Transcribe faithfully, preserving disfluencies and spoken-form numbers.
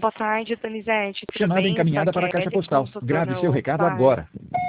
boa tarde, Donizete. Tudo Chamada bem? Só encaminhada que para a é caixa Evelyn, postal. consultora Grave seu recado ocupada. agora.